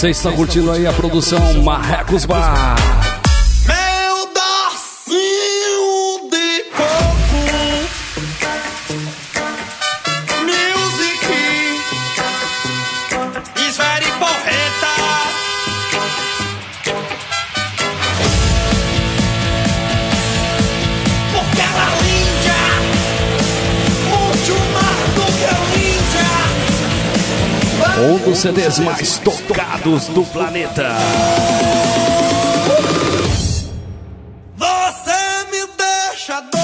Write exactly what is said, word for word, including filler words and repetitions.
Você está curtindo aí a produção Marrecos Bar. Meu docinho de coco. Music is very porreta. Porque ela é linda, muito mais do que linda. Um dos C Ds mais tocados do planeta. Você me deixa doido.